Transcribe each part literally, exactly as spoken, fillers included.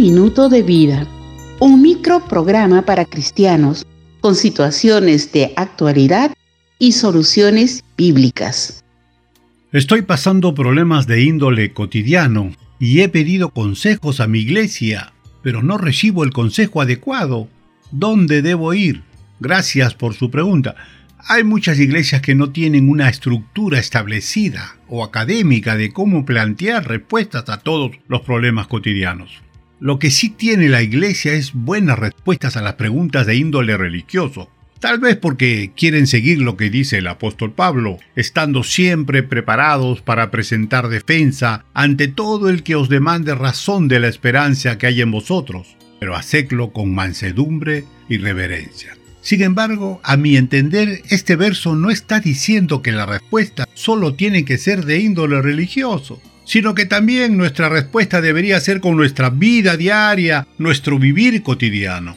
minuto de vida, un microprograma para cristianos con situaciones de actualidad y soluciones bíblicas. Estoy pasando problemas de índole cotidiano y he pedido consejos a mi iglesia, pero no recibo el consejo adecuado. ¿Dónde debo ir? Gracias por su pregunta. Hay muchas iglesias que no tienen una estructura establecida o académica de cómo plantear respuestas a todos los problemas cotidianos. Lo que sí tiene la iglesia es buenas respuestas a las preguntas de índole religioso. Tal vez porque quieren seguir lo que dice el apóstol Pablo, estando siempre preparados para presentar defensa ante todo el que os demande razón de la esperanza que hay en vosotros, pero hacedlo con mansedumbre y reverencia. Sin embargo, a mi entender, este verso no está diciendo que la respuesta solo tiene que ser de índole religioso, sino que también nuestra respuesta debería ser con nuestra vida diaria, nuestro vivir cotidiano.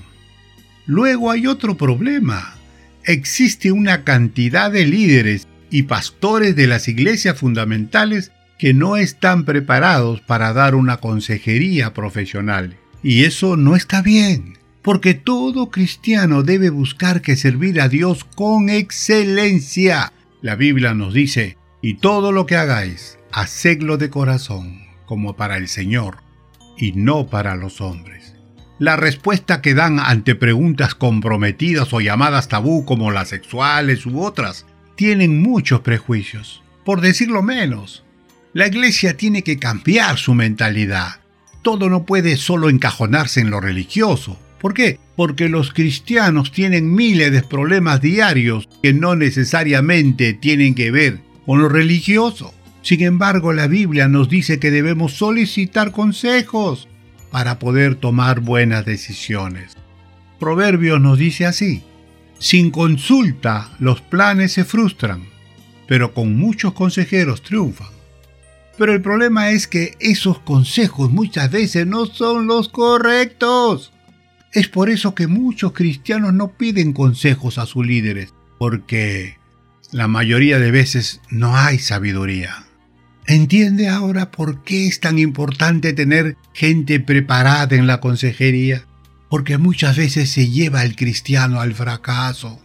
Luego hay otro problema. Existe una cantidad de líderes y pastores de las iglesias fundamentales que no están preparados para dar una consejería profesional. Y eso no está bien, porque todo cristiano debe buscar que servir a Dios con excelencia. La Biblia nos dice, y todo lo que hagáis, hacedlo de corazón, como para el Señor, y no para los hombres. La respuesta que dan ante preguntas comprometidas o llamadas tabú como las sexuales u otras, tienen muchos prejuicios, por decirlo menos. La iglesia tiene que cambiar su mentalidad. Todo no puede solo encajonarse en lo religioso. ¿Por qué? Porque los cristianos tienen miles de problemas diarios que no necesariamente tienen que ver con lo religioso. Sin embargo, la Biblia nos dice que debemos solicitar consejos para poder tomar buenas decisiones. Proverbios nos dice así: sin consulta los planes se frustran, pero con muchos consejeros triunfan. Pero el problema es que esos consejos muchas veces no son los correctos. Es por eso que muchos cristianos no piden consejos a sus líderes, porque la mayoría de veces no hay sabiduría. ¿Entiende ahora por qué es tan importante tener gente preparada en la consejería? Porque muchas veces se lleva al cristiano al fracaso.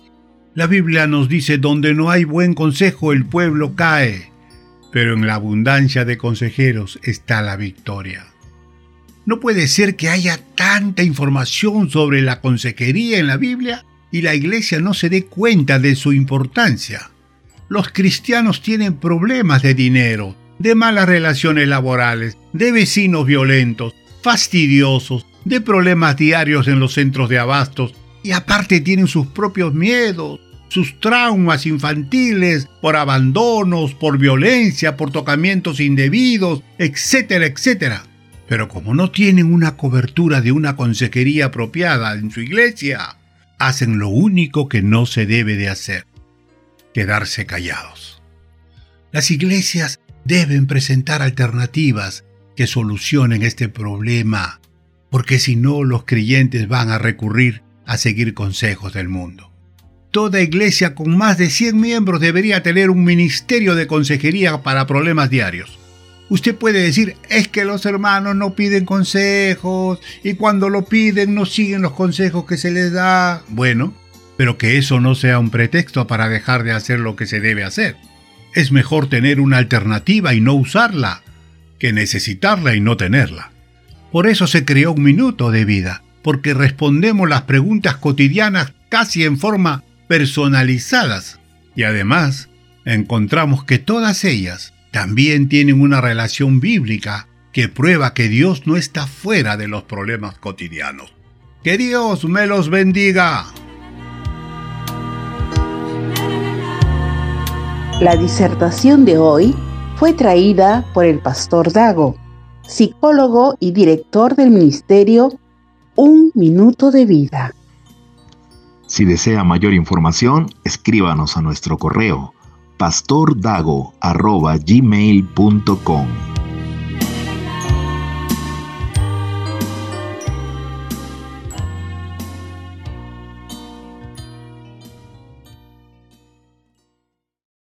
La Biblia nos dice, donde no hay buen consejo el pueblo cae, pero en la abundancia de consejeros está la victoria. No puede ser que haya tanta información sobre la consejería en la Biblia y la iglesia no se dé cuenta de su importancia. Los cristianos tienen problemas de dinero, de malas relaciones laborales, de vecinos violentos, fastidiosos, de problemas diarios en los centros de abastos y aparte tienen sus propios miedos, sus traumas infantiles por abandonos, por violencia, por tocamientos indebidos, etcétera, etcétera. Pero como no tienen una cobertura de una consejería apropiada en su iglesia, hacen lo único que no se debe de hacer: quedarse callados. Las iglesias deben presentar alternativas que solucionen este problema, porque si no, los creyentes van a recurrir a seguir consejos del mundo. Toda iglesia con más de cien miembros debería tener un ministerio de consejería para problemas diarios. Usted puede decir, es que los hermanos no piden consejos y cuando lo piden no siguen los consejos que se les da. Bueno, pero que eso no sea un pretexto para dejar de hacer lo que se debe hacer. Es mejor tener una alternativa y no usarla, que necesitarla y no tenerla. Por eso se creó un minuto de vida, porque respondemos las preguntas cotidianas casi en forma personalizadas. Y además, encontramos que todas ellas también tienen una relación bíblica que prueba que Dios no está fuera de los problemas cotidianos. ¡Que Dios me los bendiga! La disertación de hoy fue traída por el pastor Dago, psicólogo y director del ministerio Un Minuto de Vida. Si desea mayor información, escríbanos a nuestro correo pastordago arroba gmail punto com.